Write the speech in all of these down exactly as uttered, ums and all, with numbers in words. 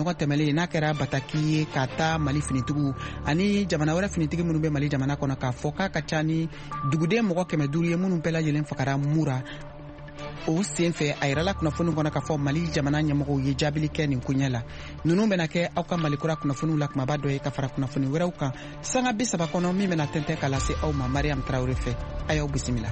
ɲɔgɔn tɛmɛlen n'a kɛra bataki ye ka taa Mali finitigiw ani jamana wɛrɛ finitigi minnu bɛ Mali jamana kɔnɔ k'a fɔ k'a ka ca ni duguden mɔgɔ kɛmɛ duuru ye minnu bɛɛ lajɛlen fagara mura. O sen fɛ a yirala kunnafoni kɔnɔ k'a fɔ Mali jamana ɲɛmɔgɔw ye jaabili kɛ nin koɲɛ la. Ninnu bɛna kɛ aw ka Malikura kunnafoniw la kumaba dɔ ye ka fara kunnafoni wɛrɛw kan sanga bi saba kɔnɔ min bɛna tɛntɛn ka lase aw ma Mariam Tarawele fɛ. A y'aw bisimila.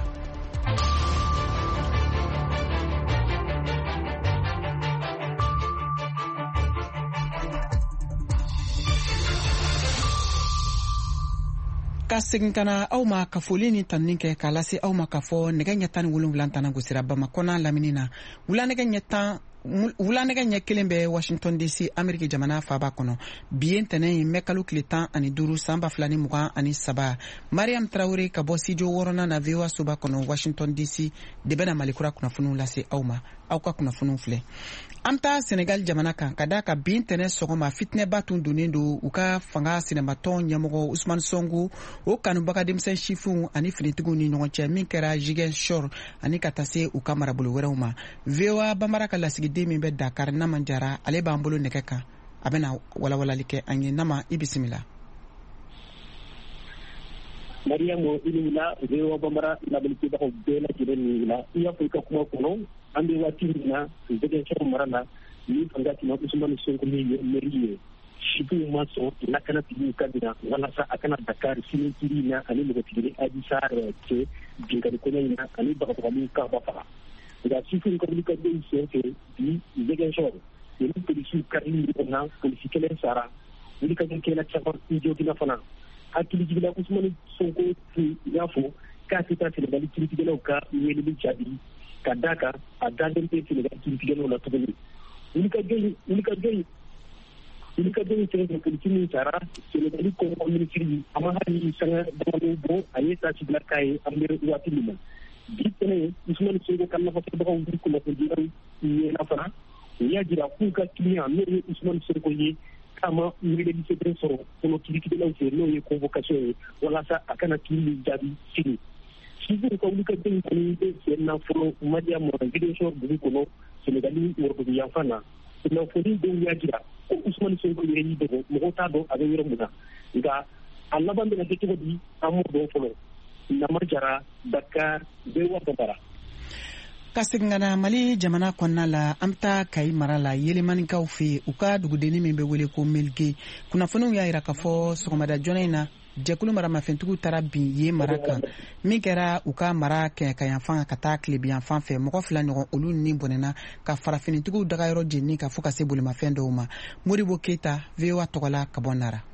Ka segin kana aw ma ka foli ni tanni kɛ k'a lase aw ma ka fɔ nɛgɛ ɲɛ tan ni wolonwula tana gosira Bamakɔ n'a lamini na. Wula nɛgɛ ɲɛ tan wula nɛgɛ ɲɛ kelen bɛ Washington D C Ameriki jamana faaba kɔnɔ. Bi ye ntɛnɛn ye mɛ kalo tile tan ani duuru san ba fila ni mugan ani saba. Mariam Tarawele ka bɔ studio wɔɔrɔnan na V O A soba kɔnɔ Washington D C de bɛna Malikura kunnafoniw lase aw ma. Aw ka kunnafoniw filɛ. An taa Senegal jamana kan ka da ka bi ntɛnɛn sɔgɔma fitinɛba tun donnen don u ka fanga sinɛmatɔn ɲɛmɔgɔ Usman Sonko o kanubaga denmisɛn sifinw ani finitigiw ni ɲɔgɔn cɛ min kɛra Ziguinchor ani ka taa se u ka marabolo wɛrɛw ma. V O A Bambara ka lasigiden min bɛ Dakar Nama Jara ale b'an bolo nɛgɛ kan a bɛna walawalali kɛ an ye. Nama i bisimila. Mariamu Ilila V O A Bambara labilibagaw bɛɛ lajɛlen ni la i y'a fɔ i ka kuma kɔnɔ an bɛ waati min na Ziguinchor mara la ni fanga tuma Usman Sonko ni mairie ye sifinw ma sɔn lakanatigiw ka bila walasa a kana Dakar finitigi na ani mɔgɔtigi Adji Sarr cɛ binkani kɔɲɔ in na ani bagabagaliw ka ba faga. Nka sifinw ka wulikajɔw sen fɛ bi Ziguinchor olu polisiw kari ɲɔgɔn na polisi kelen sara wulikajɔ kɛla caman i jogina fana hakilijigila Usman Sonko i y'a fɔ k'a tɛ taa Senegali kiritigɛlaw ka weleli jaabi ka d'a kan a dalen tɛ Senegali kiritigɛlaw la tuguni. Wulikajɔ wulikajɔ wulikajɔ in sen fɛ polisi min sara Senegali kɔngɔ minisiri a ma hali sanga damadɔ bɔ a ye taasi bila k'a ye an bɛ waati min na. Bi fɛnɛ Usman Sonko ka nafatɔbagaw bi kunnafonidilaw ɲɛna fana u y'a jira k'u ka client n'o ye Usman Sonko ye k'a ma weleli sɛbɛn sɔrɔ fɔlɔ kiritigɛlaw fɛ n'o ye convocation ye walasa a kana kiiri jaabi sini. Sifinw ka wulikajɔ in kɔni bɛ sen na fɔlɔ Mariam Ziguinchor dugu kɔnɔ Senegali wɔrɔdugu yanfan na. Kunnafoni dɔw y'a jira ko Usman Sonko yɛrɛ y'i dogo mɔgɔw t'a dɔn a bɛ yɔrɔ min na nka a laban bɛna kɛ cogo di an m'o dɔn fɔlɔ. Nama Jara, Dakar, V O A Bambara. Ka segin ka na Mali jamana kɔnɔna la an bɛ taa Kayi mara la Yelemanikaw fɛ u ka dugudennin min bɛ wele ko Melge. Kunnafoniw y'a jira k'a fɔ sɔgɔmada joona in na jɛkulu maramafɛntigiw taara bin yen mara kan min kɛra u ka mara kɛɲɛkayanfan ka taa tilebiyanfan fɛ mɔgɔ fila ɲɔgɔn olu ni bɔnɛna ka farafinitigiw dagayɔrɔ jenini ka fɔ ka se bolimafɛn dɔw ma. Moribo Keita V O A tɔgɔla ka bɔ Nara.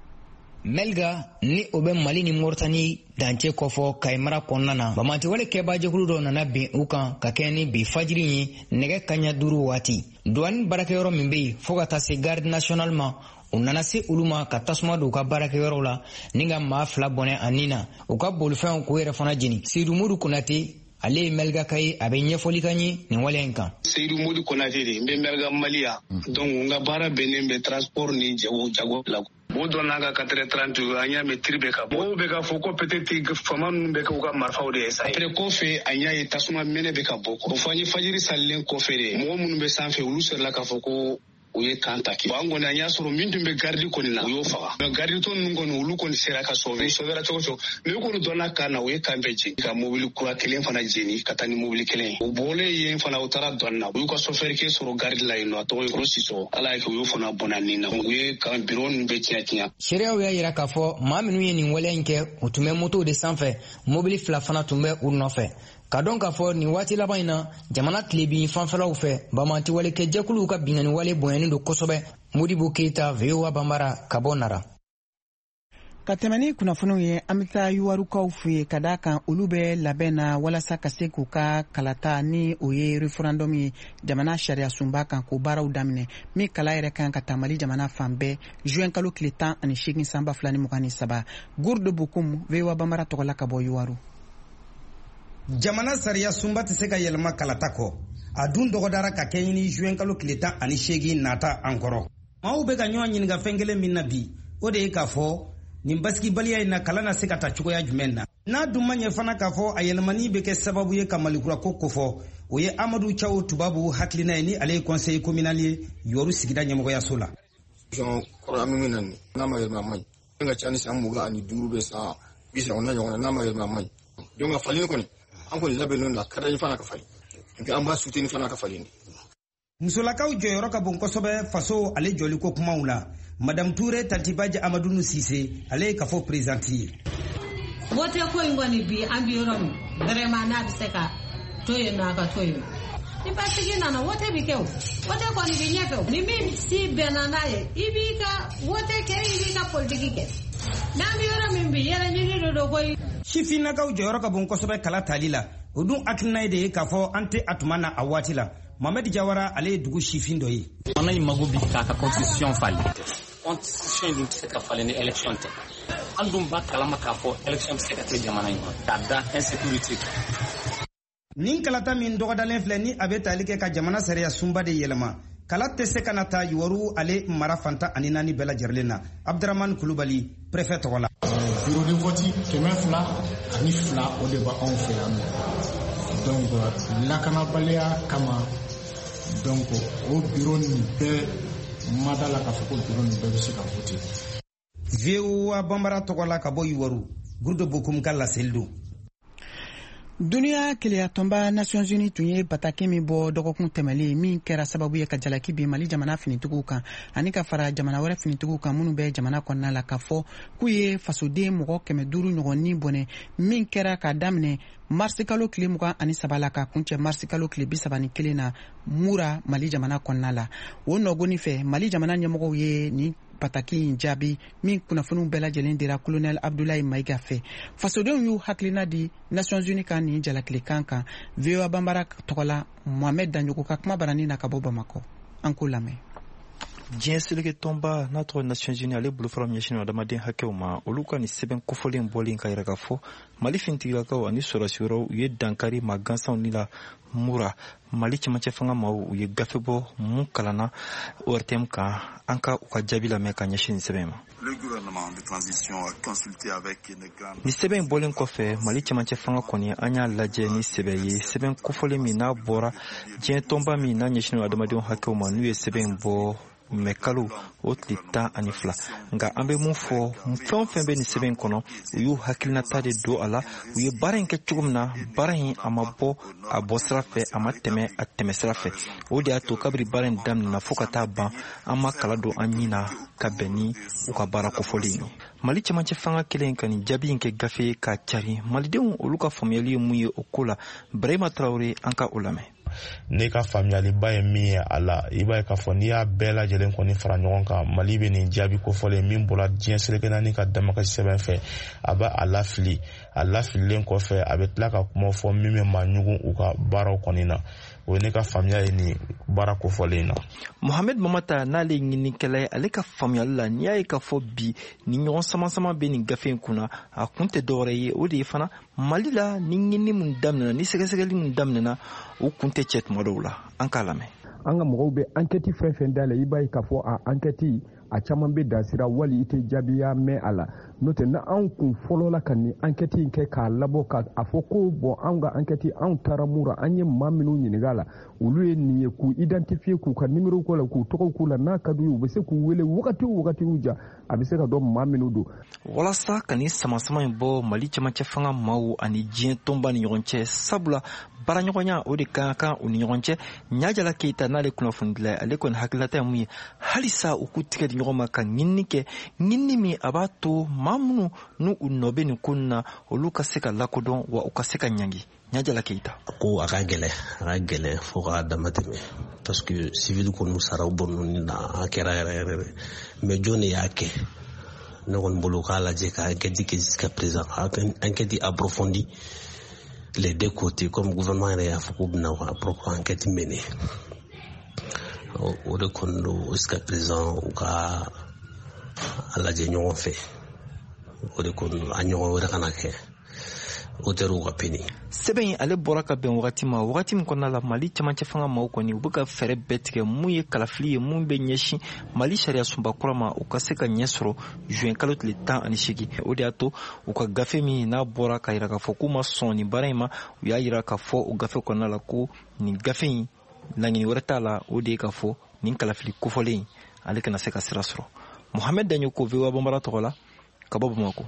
Melga ni o bɛ Mali ni Mauritanie dancɛ kɔfɔ Kayi mara kɔnɔna na bamantiwale kɛba jɛkulu dɔ nana bin u kan ka kɛ ni bi fajiri ye nɛgɛ kaɲa duuru waati. Douane baarakɛyɔrɔ min bɛ yen fo ka taa se garde nationale ma u nana se olu ma ka tasuma don u ka baarakɛyɔrɔw la ni ka maa fila bɔnɛ a nin na u ka bolifɛnw k'u yɛrɛ fana jeni. Seydou Modou Konate ale ye Melga ka ye a bɛ ɲɛfɔli kan ye nin waleya in kan. Seydou Modou Konate de n bɛ Melga Mali ya donc n ka baara bɛnnen bɛ transport ni jago jago la. O donna ka quatre heures trente an y'a mɛn tiri bɛ ka bɔ. Mɔgɔw bɛ ka fɔ ko peut-être fama ninnu bɛ k'u ka marifaw de ye sa. Après kɔfɛ an y'a ye tasuma mɛnɛ bɛ ka bɔ. O fɔ an ye fajiri salilen kɔfɛ de mɔgɔ minnu bɛ sanfɛ olu sɔrɔla k'a fɔ ko u ye kan taki. Bon an kɔni an y'a sɔrɔ min tun bɛ garidi kɔni na u y'o faga. Mais garidi tɔ ninnu kɔni olu kɔni sera ka sauver sauvera cogo cogo. Mais u kɔni donna kan na u ye kan bɛɛ jeni ka mobili kura kelen fana jeni ka taa ni mobili kelen ye. O bɔlen yen fana u taara douane na u y'u ka chauffeur kɛ sɔrɔ garidi la yen nɔ a tɔgɔ ye Koro Sisɔgɔ. Ala y'a kɛ u y'o fana bɔnna nin na u ye kan bureau ninnu bɛɛ tiɲɛ tiɲɛ. Sariyaw y'a jira k'a fɔ maa minnu ye nin waleya in kɛ u tun bɛ moto de sanfɛ mobili fila fana tun bɛ u nɔfɛ. Ka dɔn k'a fɔ nin waati laban in na jamana tilebin fanfɛlaw fɛ bamantiwale kɛ jɛkuluw ka binkani wale bonyani don kosɛbɛ. Modibo Keita V O A Bambara ka bɔ Nara. Ka tɛmɛ ni kunnafoniw ye an bɛ taa yuwarukaw fɛ yen ka d'a kan olu bɛ labɛn na walasa ka se k'u ka kalata ni o ye referendum ye jamana sariya sunba kan k'o baaraw daminɛ min kala yɛrɛ kan ka taa Mali jamana fan bɛɛ juin kalo tile tan ani seegin san ba fila ni mugan ni saba. Gourde Bokoum V O A Bambara tɔgɔla ka bɔ Yuwaru. Jamana sariya sunba tɛ se ka yɛlɛma kalata kɔ a dun dɔgɔdara ka kɛ ɲini juin kalo tile tan ani seegin nata an kɔrɔ. Maaw bɛ ka ɲɔgɔn ɲininka fɛn kelen min na bi o de ye k'a fɔ nin basigibaliya in na kalan na se ka taa cogoya jumɛn na. n'a dun ma ɲɛ fana k'a fɔ a yɛlɛmani bɛ kɛ sababu ye ka malikura ko kofɔ o ye Amadu Caw Tubabu hakilina ye ni ale ye conseil communal ye Yoru sigida ɲɛmɔgɔyaso la. kɔrɔ min na ni n'a ma yɛlɛma ma ɲi n ka ca ni san mugan ani duuru bɛ sa bi saba na ɲɔgɔn na n'a ma yɛlɛma ma ɲi donc a falen kɔni an kɔni labɛnnen la ka di fana ka falen an b'a soutenir fana ka falen. Musolakaw jɔyɔrɔ ka bon kosɛbɛ faso ale jɔliko kumaw la. Madame Touré Tantibaja Amadou Cissé ale ye kafo présidente ye. Wote ko ngoni bi an bi yɔrɔ min vraiment n'a bɛ se ka to yen nɔ a ka to yen nɔ. Ni basigi nana wote bi kɛ o wote kɔni bi ɲɛfɛ o ni min si bɛnna n'a ye i b'i ka wote kɛ i b'i ka politiki kɛ n'an bi yɔrɔ min bi yɛrɛ ɲini de do koyi. Sifinnakaw jɔyɔrɔ ka bon kosɛbɛ kala tali la o dun hakilina ye de ye k'a fɔ an tɛ a tuma na a waati la. Mohamed Jawara ale ye dugu sifin dɔ ye. Ana imago bi k'a ka constitution falen. Constitution dun tɛ se ka falen ni election tɛ. An dun b'a kalama k'a fɔ election tɛ se ka kɛ jamana in kɔnɔ k'a da insécurité. Nin kalata min dɔgɔdalen filɛ ni a bɛ tali kɛ ka jamana sariya sunba de yɛlɛma. Kala tɛ se ka na taa Yoru ale mara fanta ani naani bɛɛ lajɛlen na. Abdurahmane Kulubali préfet tɔgɔ la. Bureau de vote kɛmɛ fila ani fila o de b'a anw fɛ yan nɔ. Donc lakanabaliya kama donc o bureau nin bɛɛ madala k'a fɔ ko bureau nin bɛɛ bɛ se ka voter. V O A Bambara tɔgɔ la ka bɔ Yoru Gurudo Bokum ka laseli don. Duniya keleya tɔnba Nations Unies tun ye bataki min bɔ dɔgɔkun tɛmɛlen min kɛra sababu ye ka jalaki bin Mali jamana finitigiw kan ani ka fara jamana wɛrɛ finitigiw kan minnu bɛ jamana kɔnɔna la k'a fɔ k'u ye fasoden mɔgɔ kɛmɛ duuru ɲɔgɔnnin bɔnɛ min kɛra k'a daminɛ marisi kalo tile mugan ani saba la ka kuncɛ marisi kalo tile bi saba ni kelen na Mura Mali jamana kɔnɔna la. O nɔgɔnin fɛ Mali jamana ɲɛmɔgɔw ye ni pataki in jaabi min kunnafoniw bɛɛ lajɛlen dira Colonel Abdoulaye Maïga fɛ. Fasodenw y'u hakilina di Nations Unies kan nin jalakilikan kan. V O A Bambara tɔgɔ la Mohamed Danjogo ka kuma barani na ka bɔ Bamakɔ. An k'o lamɛn. diɲɛ seleke tɔnba n'a tɔgɔ Nations Unies ale bolofara min ɲɛsinnen adamaden hakɛw ma olu ka nin sɛbɛn kofɔlen bɔlen ka yɛrɛ ka fɔ Mali fintigilakaw ani sɔrɔsi wɛrɛw u ye dankari ma gansanw ni la Mura Mali cɛmancɛ fanga maaw u ye gafe bɔ mun kalanna O R T M kan an ka u ka jaabi lamɛn ka ɲɛsin nin sɛbɛn ma. Ni sɛbɛn bɔlen kɔfɛ Mali cɛmancɛ fanga kɔni an y'a lajɛ ni sɛbɛn ye sɛbɛn kofɔlen min n'a bɔra diɲɛ tɔnba min n'a ɲɛsinnen adamadenw hakɛw ma n'u ye sɛbɛn bɔ mɛ kalo o tile tan ani fila nka an bɛ mun fɔ fɛn o fɛn bɛ nin sɛbɛn kɔnɔ u y'u hakilinata de don a la u ye baara in kɛ cogo min na baara in a ma bɔ a bɔ sira fɛ a ma tɛmɛ a tɛmɛ sira fɛ o de y'a to kabiri baara in daminɛna fo ka taa ban an ma kala don an ɲin na ka bɛn ni u ka baara kofɔlen ye. Mali cɛmancɛ fanga kelen ka nin jaabi in kɛ gafe k'a cari malidenw olu ka faamuyali ye mun ye o ko la Brahima Traoré an ka o lamɛn. Ne ka faamuyaliba ye min ye a la i b'a ye k'a fɔ n'i y'a bɛɛ lajɛlen kɔni fara ɲɔgɔn kan Mali bɛ nin jaabi kofɔlen min bɔra diɲɛ seleke naani ka damakasi sɛbɛn fɛ a bɛ a lafili a lafililen kɔfɛ a bɛ tila ka kuma fɔ min bɛ maaɲugun u ka baaraw kɔni na o ye ne ka faamuya ye nin baara kofɔlen na. Mohamed Mamata n'ale ɲinikɛla ye ale ka faamuyali la n'i y'a ye k'a fɔ bi ni ɲɔgɔn samasama bɛ nin gafe in kunna a kun tɛ dɔwɛrɛ ye o de ye fana Mali la ni ɲinini mun daminɛna ni sɛgɛsɛgɛli mun daminɛna o kun tɛ cɛ tuma dɔw la an k'a lamɛn. An ka mɔgɔw bɛ enquête fɛn fɛn da la i b'a ye k'a fɔ a enquête a caman bɛ dansira wali i tɛ jaabiya mɛn a la n'o tɛ n'anw kun fɔlɔ la ka nin enquête in kɛ k'a labɔ ka a fɔ ko bɔn anw ka enquête anw taara Mura an ye maa minnu ɲininka la olu ye nin ye k'u identifier k'u ka numéro k'u la k'u tɔgɔ k'u la n'a ka d'u ye u bɛ se k'u wele wagati o wagati u ja a bɛ se ka dɔn maa minnu don. Walasa ka nin samasama in bɔ Mali cɛmancɛ fanga maaw ani diɲɛ tɔnba ni ɲɔgɔn cɛ sabula baaraɲɔgɔnya o de ka kan u ni ɲɔgɔn cɛ Ɲajala Keyita n'ale kunnafonidila ale kɔni hakililata ye mun ye halisa u k'u tigɛ di ɲɔgɔn ma ka ɲinini kɛ ɲinini min a b'a to maa minnu n'u u nɔ bɛ nin ko na olu ka se ka lakodɔn wa u ka se ka ɲangi. Ɲajala Keyita ko a ka gɛlɛ a ka gɛlɛ fo k'a dama tɛmɛ parce que civil kɔni saraw bɔ ninnu na a kɛra yɛrɛ yɛrɛ mais jɔn de y'a kɛ ne kɔni bolo k'a lajɛ ka enquête kɛ jusqu'à présent enquête approfondie les deux côtés comme gouvernement yɛrɛ y'a fɔ k'u bɛna ka propre enquête mener o de kɔni don jusqu'à présent u ka a lajɛ ɲɔgɔn fɛ o de kɔni a ɲɔgɔn wɛrɛ kana kɛ o tɛr'u ka peni. Sɛbɛn ale bɔra ka bɛn wagati ma wagati min kɔnɔna la Mali cɛmancɛ fanga maaw kɔni u bɛ ka fɛɛrɛ bɛɛ tigɛ mun ye kalafili ye mun bɛ ɲɛsin Mali sariya sunba kura ma u ka se ka ɲɛ sɔrɔ juin kalo tile tan ani seegin. O de y'a to u ka gafe min n'a bɔra ka yira k'a fɔ k'u ma sɔn nin baara in ma u y'a yira k'a fɔ o gafe kɔnɔna la ko nin gafe in laɲini wɛrɛ t'a la o de ye k'a fɔ nin kalafili kofɔlen in ale kana se ka sira sɔrɔ. Mohamed Daɲo ko V O A Bambara tɔgɔ la ka bɔ Bamako.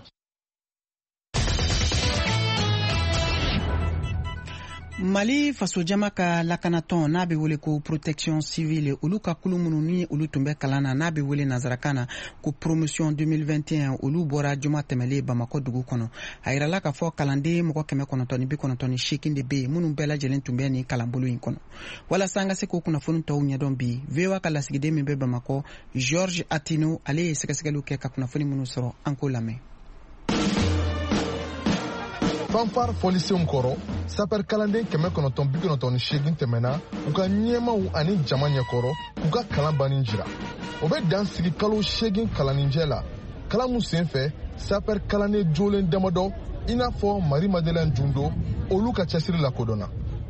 Mali fasojama ka lakanatɔn n'a bɛ wele ko protection civile olu ka kulu minnu ni olu tun bɛ kalan na n'a bɛ wele nazarakan na ko promotion deux mille vingt et un olu bɔra juma tɛmɛlen Bamako dugu kɔnɔ a yirala k'a fɔ kalanden mɔgɔ kɛmɛ kɔnɔntɔn ni bi kɔnɔntɔn ni seegin de bɛ yen minnu bɛɛ lajɛlen tun bɛ nin kalanbolo in kɔnɔ walasa an ka se k'o kunnafoni tɔw ɲɛdɔn bi V O A ka lasigiden min bɛ Bamako Georges Atino ale ye sɛgɛsɛgɛliw kɛ ka kunnafoni minnu sɔrɔ an k'o lamɛn. fanfare fɔlisenw kɔrɔ sapɛr kalanden kɛmɛ kɔnɔntɔn bi kɔnɔntɔn ni seegin tɛmɛna u ka ɲɛmaw ani jama ɲɛkɔrɔ u ka kalan banni jira o bɛ dan sigi kalo seegin kalaninjɛ la kalan mun sen fɛ sapɛr kalanden jolen damadɔ i n'a fɔ Marie Madeleine Jundo olu ka cɛsiri lakodɔnna.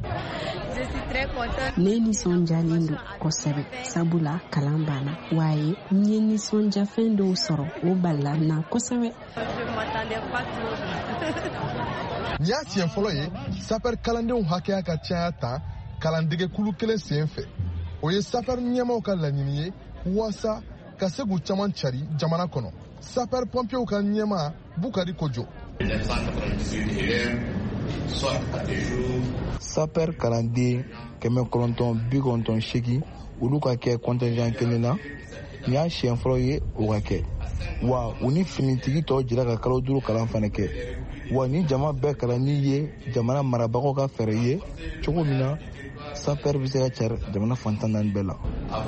Ne nisɔndiyalen don kosɛbɛ sabula kalan banna wa ye n ye nisɔndiyafɛn dɔw sɔrɔ o balila n na kosɛbɛ. Nin y'a siɲɛ fɔlɔ ye sapɛr kalandenw hakɛya ka caya tan kalandege kulu kelen sen fɛ o ye sapɛr ɲɛmaw ka laɲini ye waasa ka se k'u caman cari jamana kɔnɔ sapɛr pɔnpiyew ka ɲɛma Bukari Kojo. sapɛr kalanden kɛmɛ kɔnɔntɔn bi kɔnɔntɔn seegin olu ka kɛ contingent kelen na nin y'a siɲɛ fɔlɔ ye o ka kɛ wa u ni finitigi tɔw jira ka kalo duuru kalan fana kɛ wa ni jama bɛɛ kalanni ye jamana marabagaw ka fɛɛrɛ ye cogo min na sapɛr bɛ se ka cari jamana fantan naani bɛɛ la.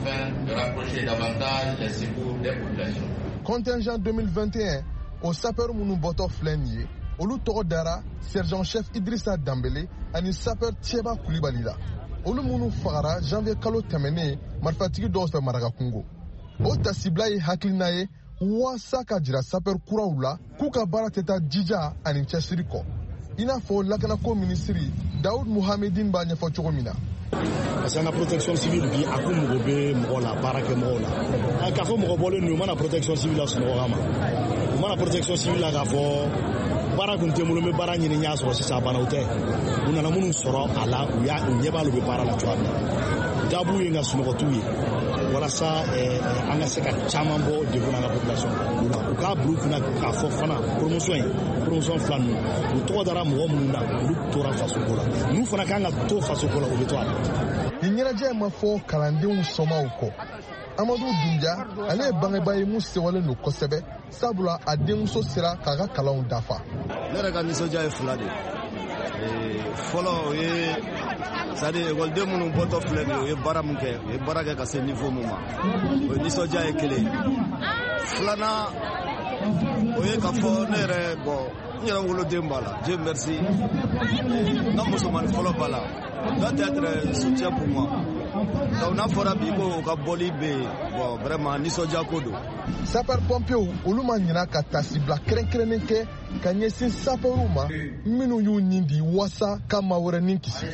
contingent deux mille vingt et un o sapɛr minnu bɔtɔ filɛ nin ye olu tɔgɔ dara sergent chef Idrissa Dambele ani sapɛr Tieba Kulibali la olu minnu fagara janvier kalo tɛmɛnen marifatigi dɔw fɛ Maraka Kungo o tasibila ye hakilina ye waasa ka jira sapɛr kuraw la k'u ka baara tɛ taa jija ani cɛsiri kɔ i n'a fɔ lakanako minisiri Daoud Mohamedine b'a ɲɛfɔ cogo min na. Parce que an ka protection civile bi a ko mɔgɔ bɛ mɔgɔ la baara kɛ mɔgɔw la k'a fɔ mɔgɔ bɔlen ninnu u mana protection civile la sunɔgɔ kama u mana protection civile la k'a fɔ baara kun tɛ n bolo n bɛ baara ɲini n y'a sɔrɔ sisan a banna o tɛ u nana minnu sɔrɔ a la u y'a u ɲɛ b'a la u bɛ baara la cogoya min na jaabu ye nka sunɔgɔ t'u ye walasa an ka se ka caman bɔ degun na an ka population u la u k'a bila u kunna k'a fɔ fana promotion ye promotion fila ninnu u tɔgɔ dara mɔgɔ minnu na olu tora fasoko la n'u fana kan ka to fasoko la u bɛ to a la. Nin ɲɛnajɛ ma fɔ kalandenw sɔmaw kɔ Amadou Dunja ale ye bangebaa ye mun sewalen don kosɛbɛ sabula a denmuso sera k'a ka kalanw dafa. Ne yɛrɛ ka nisɔndiya ye fila de fɔlɔ o ye c'est à dire ekɔliden minnu bɔtɔ filɛ nin ye o ye baara min kɛ o ye baara kɛ ka se niveau min ma o ye nisɔndiya ye kelen filanan o ye k'a fɔ ne yɛrɛ bɔn n yɛrɛ woloden b'a la Dieu merci n ka musomani fɔlɔ b'a la doit être soutien pour moi donc n'a fɔra bi ko o ka bɔli bɛ yen bon vraiment nisɔndiya ko don. sapɛr pɔnpiyew olu ma ɲina ka tasibila kɛrɛnkɛrɛnnen kɛ ka ɲɛsin sapɛrw ma minnu y'u ɲin di waasa ka maa wɛrɛ ni kisi.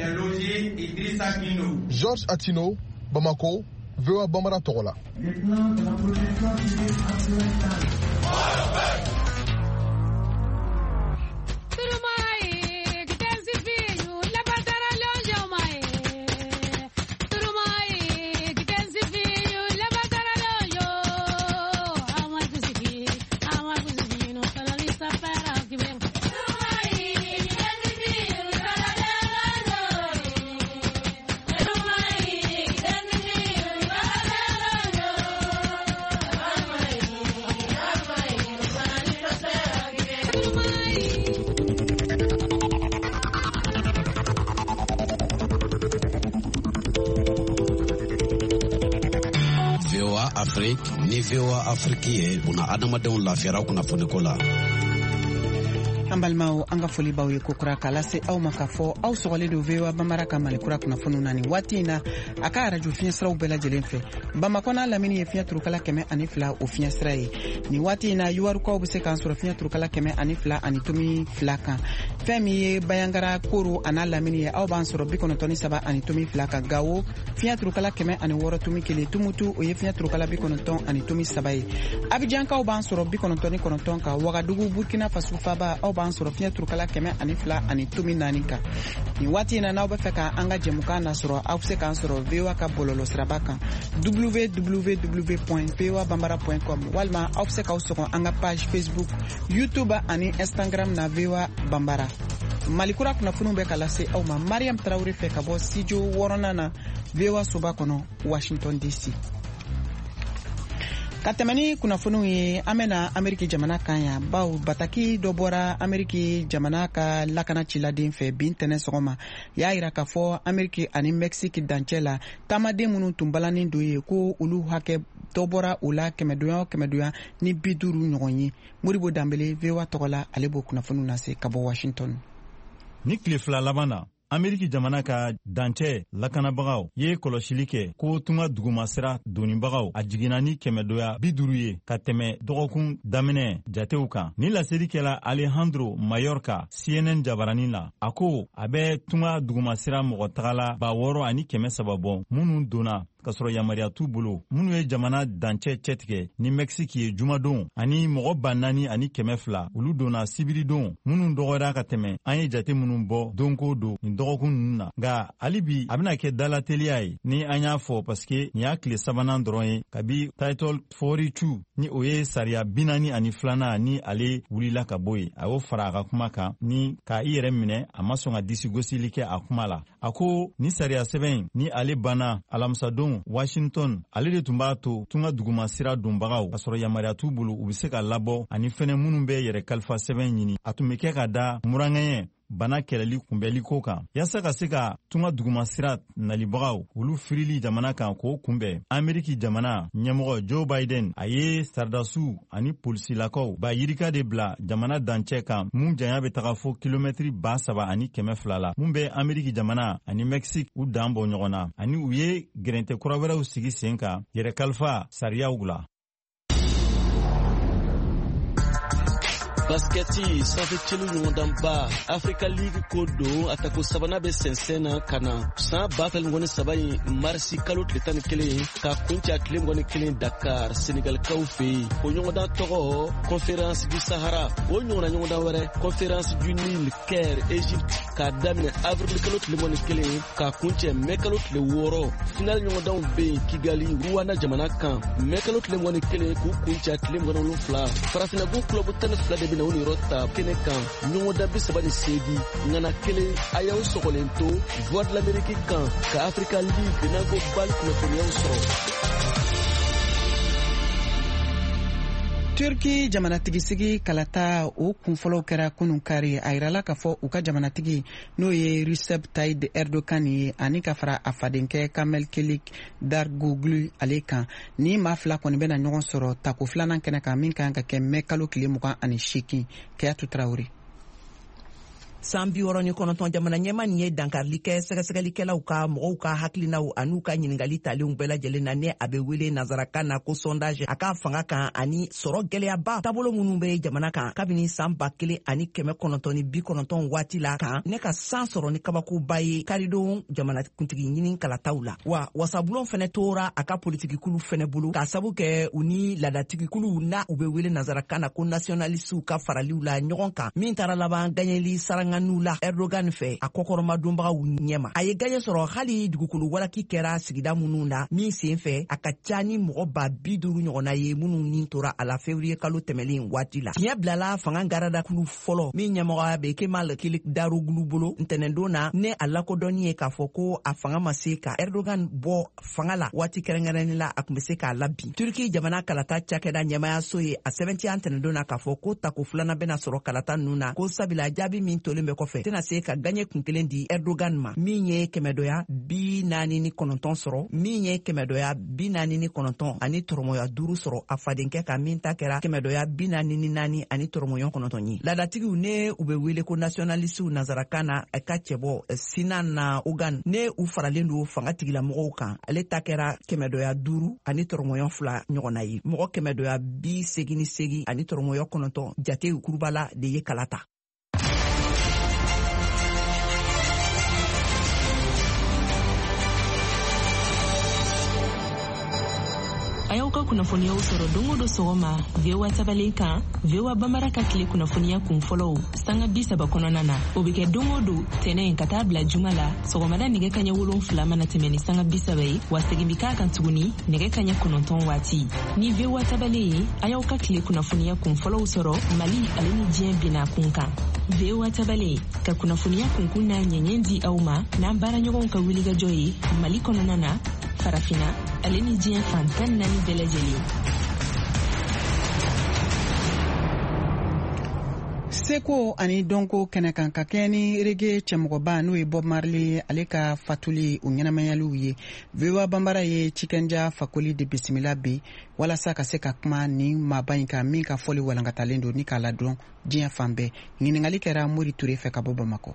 Georges Atino Bamako V O A Bambara tɔgɔ la. ni V O A Afrique ye buna adamadenw lafiyara kunnafoniko la. an balimaw an ka foli b'aw ye kokura k'a lase aw ma k'a fɔ aw sɔgɔlen don V O A Banbara ka malikura kunnafoniw na nin waati in na a ka arajo fiɲɛ siraw bɛɛ lajɛlen fɛ Bamakɔ n'a lamini ye fiɲɛ turukala kɛmɛ ani fila o fiɲɛ sira ye nin waati in na yuwarukaw bɛ se k'an sɔrɔ fiɲɛ turukala kɛmɛ ani fila ani tomi fila kan fɛn min ye Bayangara Koro a n'a lamini ye aw b'an sɔrɔ bi kɔnɔntɔn ni saba ani tomi fila kan Gawo fiɲɛ turukala kɛmɛ ani wɔɔrɔ tomi kelen Tumutu o ye fiɲɛ turukala bi kɔnɔntɔn ani tomi saba ye Abijankaw b'an sɔrɔ bi kɔnɔntɔn ni kɔnɔntɔn kan Wagadugu Burkina Faso Faba aw b'an sɔrɔ fiɲɛ turukala kɛmɛ ani fila ani tomi naani kan nin waati in na n'aw bɛ fɛ ka an ka jɛmukan nasɔrɔ aw bɛ se k'an sɔrɔ V O A ka bɔlɔlɔ siraba kan w w w point v o a banbara point com walima aw bɛ se k'aw sɔgɔ an ka page Facebook YouTube ani Instagram na V O A Banbara malikura kunnafoniw bɛ ka lase aw ma Mariam Tarawele fɛ ka bɔ studio wɔɔrɔnan na V O A soba kɔnɔ Washington D C ka tɛmɛ ni kunnafoniw ye an bɛna Ameriki jamana kan yan baw bataki dɔ bɔra Ameriki jamana ka lakana ciladen fɛ bi ntɛnɛ sɔgɔma y'a yira k'a fɔ Ameriki ani Mexique dancɛ la taamaden minnu tun balanin don ye ko olu hakɛ dɔ bɔra o la kɛmɛdonya o kɛmɛdonya ni bi duuru ɲɔgɔn ye Moribo Danbele V O A tɔgɔ la ale b'o kunnafoniw lase ka bɔ Washington ni tile fila laban na Ameriki jamana ka dancɛ lakanabagaw ye kɔlɔsili kɛ ko tunga dugumasira donibagaw a jiginna ni kɛmɛdoya bi duuru ye ka tɛmɛ dɔgɔkun daminɛ jatew kan ni laserikɛla Alejandro Mayorkas C N N jabaranin la a ko a bɛ tunga dugumasira mɔgɔ tagala ba wɔɔrɔ ani kɛmɛ saba bɔ minnu donna ka sɔrɔ yamariya t'u bolo minnu ye jamana dancɛ cɛtigɛ ni Mexique ye jumadon ani mɔgɔ ba naani ani kɛmɛ fila olu donna sibiridon minnu dɔgɔyara ka tɛmɛ an ye jate minnu bɔ don ko don nin dɔgɔkun ninnu na nka hali bi a bɛna kɛ dalateliya ye ni an y'a fɔ paske nin y'a tile sabanan dɔrɔn ye kabi title forty-two ni o ye sariya bi naani ani filanan ni ale wulila ka bɔ yen a y'o fara a ka kuma kan ni ka i yɛrɛ minɛ a ma sɔn ka disi gosili kɛ a kuma la a ko ni sariya sɛbɛn ni ale banna alamisadon Washington ale de tun b'a to tunga duguma sira donbagaw ka sɔrɔ yamariya t'u bolo u bɛ se ka labɔ ani fɛnɛ minnu bɛ yɛrɛ kalifa sɛbɛn ɲini a tun bɛ kɛ ka da murankɛɲɛ bana kɛlɛli kunbɛli ko kan yaasa ka se ka tunga duguma sira nalibagaw olu firili jamana kan k'o kunbɛn Ameriki jamana ɲɛmɔgɔ Joe Biden a ye saridasiw ani polisilakaw ba yirika de bila jamana dancɛ kan mun janya bɛ taga fo kilomɛtiri ba saba ani kɛmɛ fila la mun bɛ Ameriki jamana ani Mexique u dan bɔ ɲɔgɔn na ani u ye gɛrɛntɛ kura wɛrɛw sigi sen kan yɛrɛ kalifa sariyaw la. Basketi sanfɛ celu ɲɔgɔndanba Africa League ko don a tako sabanan bɛ sɛnsɛn na ka na san ba fila ni saba in marisi kalo tile tan ni kelen ka kunci a tile mugan ni kelen Dakar Senegalikaw fɛ yen o ɲɔgɔndan tɔgɔ Conférence du Sahara o ɲɔgɔnna ɲɔgɔndan wɛrɛ Conférence du Nil Caire Égypte k'a daminɛ avril kalo tile mugan ni kelen ka kuncɛ mai kalo tile wɔɔrɔ final ɲɔgɔndanw bɛ yen Kigali Rwanda jamana kan mai kalo tile mugan ni kelen k'u kuncɛ a tile mugan ni wolonwula farafinnabu club tan ni fila de bɛ na o ni yɔrɔ ta kɛnɛ kan ɲɔgɔndan bi saba ni seegin ŋana kelen a y'aw sɔgɔlen to Voix de l'Amérique kan ka Africa League n'anko bal kunnafoniyaw sɔrɔ. Turki jamanatigisi kalata o kunfɔlɔw kɛra kunun kari a yirala k'a fɔ u ka jamanatigi n'o ye Recep Tayyip Erdogan ye ani ka fara a fadenkɛ Kemal Kılıçdaroğlu ale kan ni maa fila kɔni bɛna ɲɔgɔn sɔrɔ tako filanan kɛnɛ kan min kan ka kɛ mɛ kalo tile mugan ani seegin Keyatu Traore. san bi wɔɔrɔ ni kɔnɔntɔn jamana ɲɛma nin ye dankarili kɛ sɛgɛsɛgɛlikɛlaw ka mɔgɔw ka hakilinaw an'u ka ɲiningali talenw bɛɛ lajɛlen na ne a bɛ wele nazarakan na ko sondage a ka fanga kan ani sɔrɔ gɛlɛyaba taabolo minnu bɛ jamana kan kabini san ba kelen ani kɛmɛ kɔnɔntɔn ni bi kɔnɔntɔn waati la kan ne ka san sɔrɔ ni kabakoba ye karidon jamanakuntigi ɲini kalataw la wa wasabulon fɛnɛ tora a ka politikikulu fɛnɛ bolo k'a sabu kɛ u ni ladatigikulu na u bɛ wele nazarakan na ko nationalisiw ka faraliw la ɲɔgɔn kan min taara laban gaɲɛli saranga la Erdogan fɛ a kɔkɔrɔma donbagaw ɲɛma a ye gaɲɛ sɔrɔ hali dugukolo walaki kɛra sigida minnu na min sen fɛ a ka ca ni mɔgɔ ba bi duuru ɲɔgɔnna ye minnu ni tora a la février kalo tɛmɛlen waati la tiɲɛ bilala fanga garadakulu fɔlɔ min ɲɛmɔgɔya bɛ Kemal Kılıçdaroğlu bolo ntɛnɛndon na ne a lakodɔnni ye k'a fɔ ko a fanga ma se ka Erdogan bɔ fanga la waati kɛrɛnkɛrɛnnen la a tun bɛ se k'a labin Turki jamana kalata cakɛda ɲɛmayaso ye a sɛbɛntiya ntɛnɛndon na k'a fɔ ko tako filanan bɛna sɔrɔ kalata ninnu na ko sabila jaabi min tolen bɛ kɔfɛ tɛna se ka gaɲɛ kun kelen di Erdogan ma min ye kɛmɛdɔya bi naani ni kɔnɔntɔn sɔrɔ min ye kɛmɛdɔya bi naani ni kɔnɔntɔn ani tɔrɔmɔya duuru sɔrɔ a fadenkɛ ka min ta kɛra kɛmɛdɔya bi naani ni naani ani tɔrɔmɔyɔn kɔnɔntɔn ye. Laadatigiw ne u bɛ wele ko nationalisiw nazarakan na ka cɛbɔ Sinan na Ogan ne u faralen don fanga tigilamɔgɔw kan ale ta kɛra kɛmɛdɔya duuru ani tɔrɔmɔyɔn fila ɲɔgɔnna ye. Mɔgɔ kɛmɛdɔya bi segin ni segin ani tɔrɔmɔyɔn kɔnɔntɔn jate kurubala de ye kala ta. A y'aw ka kunnafoniyaw sɔrɔ don o don sɔgɔma V O A tabalen kan V O A Bambara ka tile kunnafoniya kun fɔlɔw sanga bi saba kɔnɔna na o bɛ kɛ don o don tɛnɛn ka taa bila juma la sɔgɔmada nɛgɛ kaɲɛ wolonfila mana tɛmɛ ni sanga bi saba ye wa segin bi k'a kan tuguni nɛgɛ kaɲɛ kɔnɔntɔn waati ni V O A tabalen ye a y'aw ka tile kunnafoniya kun fɔlɔw sɔrɔ Mali ale ni diɲɛ binna kun kan. V O A tabalen ka kunnafoniya kunkun n'a ɲɛɲɛ di aw ma n'an baaraɲɔgɔnw ka wulikajɔ ye Mali kɔnɔna na farafina ale ni diɲɛ fan tan naani bɛɛ lajɛlen. Seko ani dɔnko kɛnɛ kan ka kɛ ni rege cɛmɔgɔba n'o ye Bob Marley ale ka fatuli o ɲɛnamayaliw ye. V O A Bambara ye Cikɛnja Fakoli de bisimila bi walasa ka se ka kuma ni maaba in kan min ka fɔli walankatalen don ni k'a ladɔn diɲɛ fan bɛɛ. Ɲiningali kɛra Mori Ture fɛ ka bɔ Bamakɔ.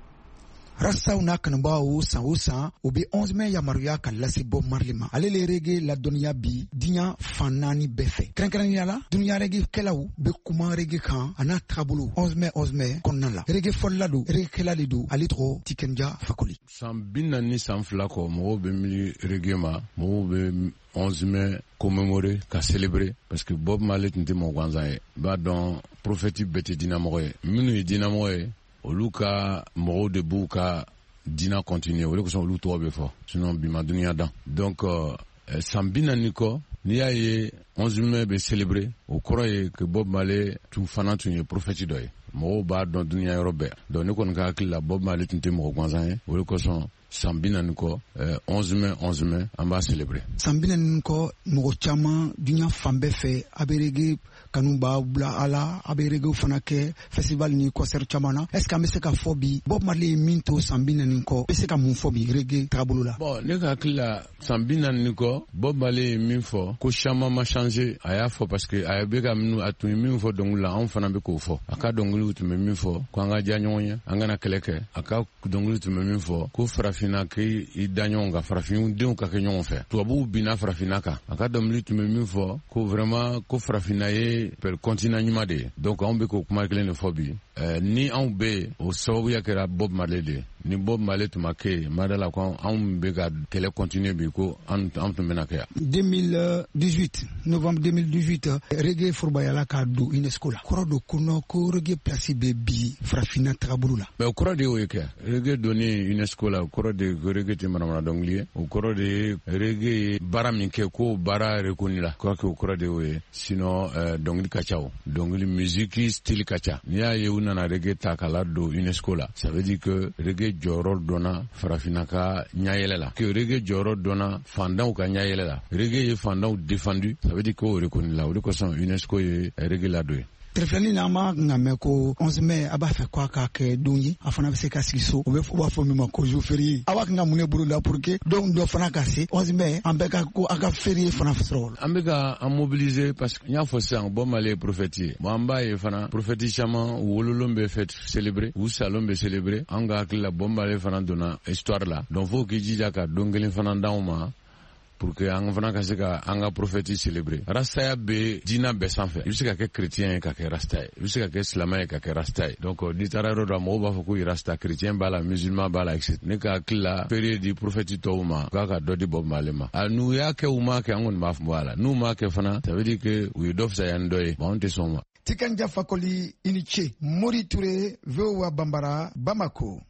Rasaw n'a kanubaaw san o san o bɛ onze mai yamaruya ka lase Bob Marley ma ale le rege ladɔnniya bi diɲɛ fan naani bɛɛ fɛ kɛrɛnkɛrɛnnenya la dunuya regekɛlaw bɛ kuma rege kan a n'a taabolo onze mai onze mai kɔnɔna la rege fɔlila don regekɛla de don ale tɔgɔ Cikɛnja Fakoli. San bi naani ni san fila kɔ mɔgɔw bɛ miiri rege ma mɔgɔw bɛ onze mai commémorer ka célébrer parce que Bob Marley tun tɛ mɔgɔ gansan ye i b'a dɔn prophète bɛɛ tɛ diinɛmɔgɔ ye minnu ye diinɛmɔgɔ ye olu ka mɔgɔw de b'u ka diina continuer olu kosɔn olu tɔgɔ bɛ fɔ sinon bi ma duniya dan donc euh, san bi naani kɔ n'i y'a ye onze mai bɛ célébrer o kɔrɔ ye que Bob Marley tun fana tun ye prophète dɔ ye mɔgɔw b'a dɔn duniya yɔrɔ bɛɛ donc ne kɔni ka hakili la Bob Marley tun tɛ mɔgɔ gansan ye olu kosɔn san bi naani kɔ onze mai onze mai an b'a célébrer. San bi naani kɔ mɔgɔ caman diɲɛ fan bɛɛ fɛ a bɛ rege kanu b'a bila a la a bɛ regew fana kɛ festival ni concert caman na est ce que an bɛ se ka fɔ bi Bob Marley ye min to san bi naani kɔ bɛ se ka mun fɔ bi rege taabolo la. bon ne ka hakili la san bi naani kɔ Bob Marley ye min fɔ ko caman ma changer a y'a fɔ parce que a bɛ ka minnu a tun ye min fɔ dɔnkili la anw fana bɛ k'o fɔ a ka dɔnkiliw tun bɛ min fɔ ko an ka diya ɲɔgɔn ye an kana kɛlɛ kɛ a ka dɔnkili tun bɛ min fɔ ko farafinna k'i da ɲɔgɔn kan farafindenw ka kɛ ɲɔgɔn fɛ tubabuw binna farafinna kan a ka dɔnkili tun bɛ min fɔ ko vraiment ko farafinna ye continent ɲuman de ye donc anw bɛ k'o kuma kelen de fɔ bi ɛɛ ni anw bɛ yen o sababuya kɛra Bob Marley de ye ni Bob Marley tun ma kɛ yen ma dala ko anw bɛ ka kɛlɛ continuer bi ko an an tun bɛna kɛ yan. deux mille dix-huit novembre deux mille dix-huit reggae forobayala ka don UNESCO la kɔrɔ don ko nɔ ko reggae place bɛ bi farafinna tagabolo la. mais o kɔrɔ de y'o ye kɛ reggae donni UNESCO la o kɔrɔ de ye ko reggae tɛ manamana dɔnkili ye o kɔrɔ de ye reggae ye baara min kɛ ko baara reconnu la ko o kɔrɔ de y'o ye sinon dɔnkili ka ca o dɔnkili musique style ka ca n'i y'a ye u nana reggae ta k'a la don UNESCO la ça veut dire que reggae jɔyɔrɔ donna farafinna ka ɲayɛlɛ la que reggae jɔyɔrɔ donna fandanw ka ɲayɛlɛ la reggae ye fandanw défendu ça veut dire que o reconnu la o de kosɔn UNESCO ye reggae la don ye. Tɛrɛfilani na an b'a nka mɛn ko onze mai a b'a fɛ k'a ka kɛ don ye a fana bɛ se ka sigi so o bɛ b'a fɔ min ma ko jour férié a b'a kan ka mun de bolo la pour que donc dɔ fana ka se onze mai an bɛɛ ka ko a ka férié fana sɔrɔ o la. an bɛ ka an mobiliser parce que n y'a fɔ sisan Bob Marley ye prophète ye bon an b'a ye fana prophète caman u wololon bɛ fête célébrer u salon bɛ célébrer an ka hakili la Bob Marley fana donna histoire la donc fo k'i jija ka don kelen fana d'anw ma pour que an fana ka se ka an ka prophète célébrer rastaya bɛ diina bɛɛ sanfɛ i bɛ se ka kɛ chrétien ye ka kɛ rasta ye i bɛ se ka kɛ silamɛ ye ka kɛ rasta ye donc n'i taara yɔrɔ dɔ mɔgɔw b'a fɔ ko rasta chrétien b'a la musulman b'a la et cetera ne ka hakili la férié di prophète tɔw ma k'a ka dɔ di Bob Marley ma a n'u y'a kɛ u m'a kɛ an kɔni b'a fɔ a la n'u m'a kɛ fana ça veut dire que u ye dɔ fisaya ni dɔ ye bon an tɛ sɔn o ma. Cikɛnja Fakoli i ni ce Mori Ture V O A Bambara Bamako.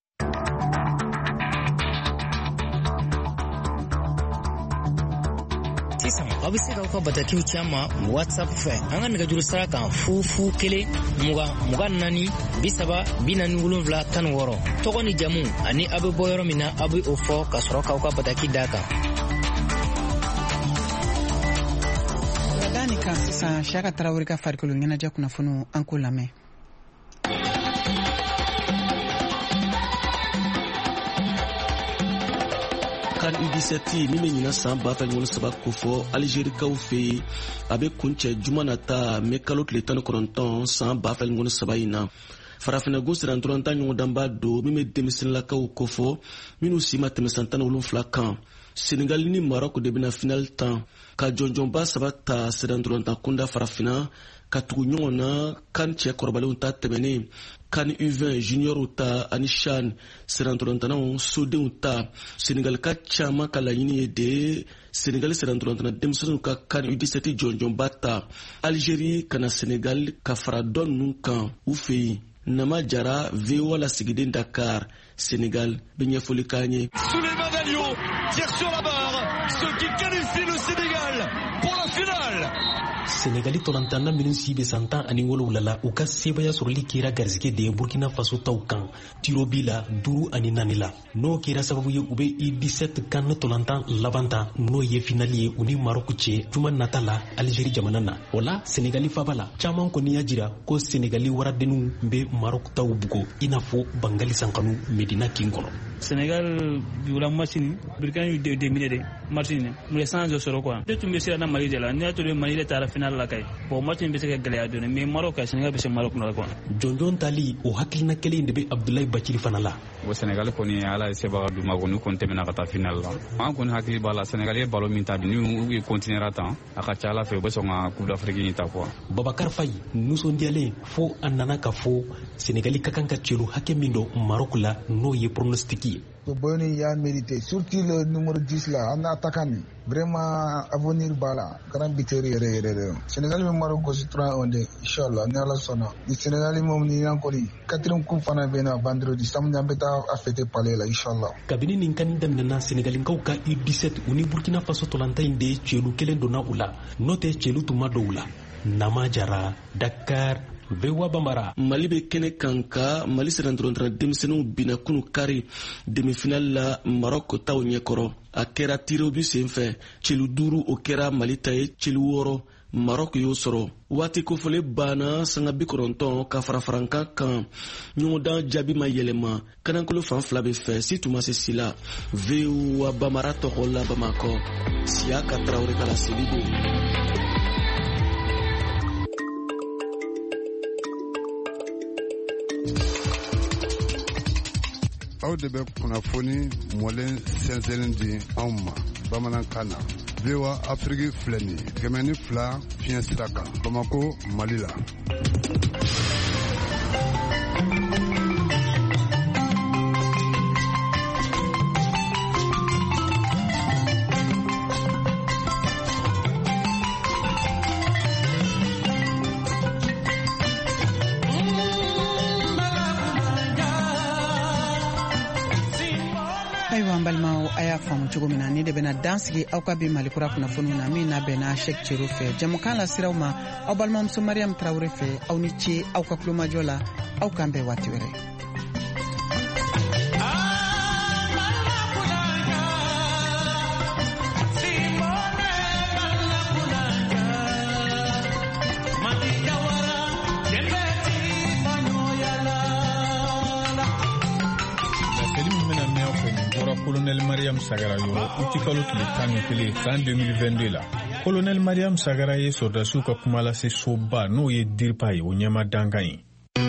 sisan aw bɛ se k'aw ka batakiw ci an ma WhatsApp fɛ an ka nɛgɛjuru sira kan fu fu kelen mugan mugan naani bi saba bi naani wolonwula tan ni wɔɔrɔ tɔgɔ ni jamu ani aw bɛ bɔ yɔrɔ min na aw bɛ o fɔ ka sɔrɔ k'aw ka bataki d'a kan. Wadani kan sisan Siyaka Tarawele ka farikolo ɲɛnajɛ kunnafoniw an k'o lamɛn. kan U dix-sept min bɛ ɲina san ba fila ɲɔgɔn saba ko fɔ Algérikaw fɛ yen a bɛ kuncɛ juma nata mɛ kalo tile tan ni kɔnɔntɔn san ba fila ɲɔgɔn saba in na. Farafinnago siran dɔrɔn ta ɲɔgɔn danba don min bɛ denmisɛnninlakaw kofɔ minnu si ma tɛmɛ san tan ni wolonwula kan. Senegal ni Maroc de bɛna final tan ka jɔnjɔnba saba ta siran dɔrɔn ta kunda farafinna ka tugu ɲɔgɔn na kan cɛ kɔrɔbalenw ta tɛmɛnen kan U vingt juniorw ta ani CHAN sirantɔlɔntanaw sodenw ta. Senegal ka caman ka laɲini ye de Senegal sirantɔlɔntana denmisɛnninw ka kan U dix-sept jɔnjɔnba ta. Algérie kana Senegal ka fara dɔ ninnu kan u fɛ yen. Nama Jara, V O A lasigiden Dakar, Sénégal, bɛ ɲɛfɔli k'an ye. Souleymane Alliot tire sur la barre, ce qui qualifie le Sénégal pour la finale. Sénégali tɔlɔntanna minnu si bɛ san tan ani wolonwula la u ka sebaya sɔrɔli kɛra garisɛgɛ de ye Burkina Faso taw kan tiro bi la duuru ani naani la n'o kɛra sababu ye u bɛ U dix-sept kan tɔlɔntan laban ta n'o ye finali ye u ni Maroc cɛ juma nata la Algérie jamana na. O la Sénégali faba la caman kɔni y'a jira ko Sénégali waradenw bɛ Maroc taw bugo i n'a fɔ Bangali Sankanu Medina kin kɔnɔ. Sénégal biwula machine Burkina yu de demine de machine mu le sans sɔrɔ quoi de tun bɛ sira na Mali de la ni y'a to Mali de taara final la kay bon machine bɛ se ka gɛlɛya dɔɔni mais Maroc ka Sénégal bɛ se Maroc nɔ la quoi. Jɔnjɔn tali o hakilina kelen de bɛ Abdoulaye Bachiri fana la. O Sénégal kɔni ala ye sebaga d'u ma kɔni kɔni tɛmɛna ka taa final la an kɔni hakili b'a la Sénégal ye balo min ta bi ni u continuera tan a ka ca ala fɛ u bɛ sɔn ka Coupe d'Afrique in ta quoi. Babacar Faye nisɔndiyalen fo a nana ka fɔ Sénégali ka kan ka celu hakɛ min dɔ Maroc la n'o ye pronostic ye. Boni y'a mérité, surtout le numéro dix là, en attaquant. Vraiment, avenir bala, grand biteri yere yere. Sénégal me Maroc gosi trois un de, Inch'Allah, ni ala sona. Le Sénégal mom ni yankoli. Quatrième coupe fana bena vendredi, samedi ambeta a fêter palais là, Inch'Allah. Kabini nin kan damina Sénégal kaw ka U dix-sept uni Burkina Faso tolanta inde chelu kelen dona ula. Note chelu tuma do ula. Nama Jara, Dakar, Bewa Bambara. Mali be kene kanka Mali sirandrondra denmisɛnninw bina kunu kari demi-finale la Maroc taw ɲɛkɔrɔ a kɛra tiro bi senfɛ celu duuru o kɛra Mali ta ye celu wɔɔrɔ Maroc y'o sɔrɔ waati kofɔle banna sanga bi kɔnɔntɔn ka farafarankan kan ɲɔgɔndan jaabi ma yɛlɛma kanankolo fan fila bɛ fɛ si tuma se si la V O A Bamara tɔgɔ la Bamakɔ Siaka Traoré ka laseli don. aw de bɛ kunnafoni mɔlen sɛnsɛnlen di anw ma bamanankan na. V O A Afrique filɛ nin ye kɛmɛ ni fila fiɲɛ sira kan Bamako Mali la. a y'a faamu cogo min na ni de bɛna dan sigi aw ka bi malikura kunnafoniw na min na bɛnna Cheick Thierno fɛ jamukan la siraw ma aw balimamuso Mariam Traoré fɛ aw ni ce aw ka kulomajɔ la aw k'an bɛn waati wɛrɛ. Colonel Mariam Sagara yɔrɔ u ti kalo tile tan ni kelen san deux mille vingt-deux la. Colonel Mariam Sagara ye sɔrdasiw ka kuma lase soba n'o ye DIRPA ye o ɲɛma dankan ye.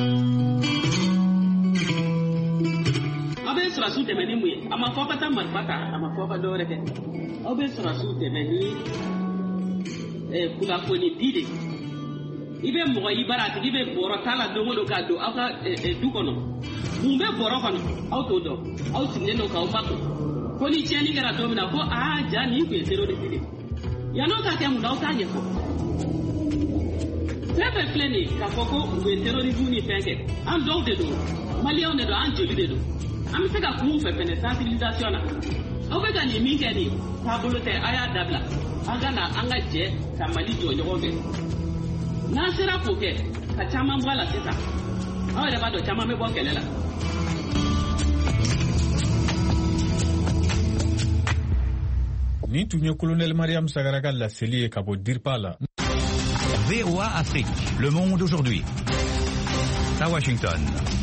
Aw bɛ sɔrɔsiw dɛmɛ ni mun ye? A ma fɔ ka taa marifa ta, a ma fɔ ka dɔwɛrɛ kɛ. Aw bɛ sɔrɔsiw dɛmɛ ni kunnafoni di de. I bɛ mɔgɔ i bara a tigi bɛ bɔrɔ t'a la don o don k'a don aw ka du kɔnɔ. Mun bɛ bɔrɔ kɔnɔ aw t'o dɔn aw sigilen don k'aw makun ko ni tiɲɛni kɛra don min na ko aa ja nin tun ye terroriste de yan'o ka kɛ mun na aw t'a ɲɛfɔ fɛn fɛn filɛ nin ye k'a fɔ ko u ye terrorisme ni fɛn kɛ an dɔw de don maliyɛnw de don an joli de don an bɛ se ka kun fɛ fɛnɛ sensibilisation na aw bɛ ka nin min kɛ nin taabolo tɛ a y'a dabila an ka na an ka jɛ ka Mali jɔ ɲɔgɔn fɛ n'an sera k'o kɛ ka caman bɔ a la sisan aw yɛrɛ b'a dɔn caman bɛ bɔ kɛlɛ la. Ni tun ye Colonel Mariam Sagara ka laseli ye ka bɔ DIRPA la. V O A Afrique, le monde aujourd'hui. À Washington.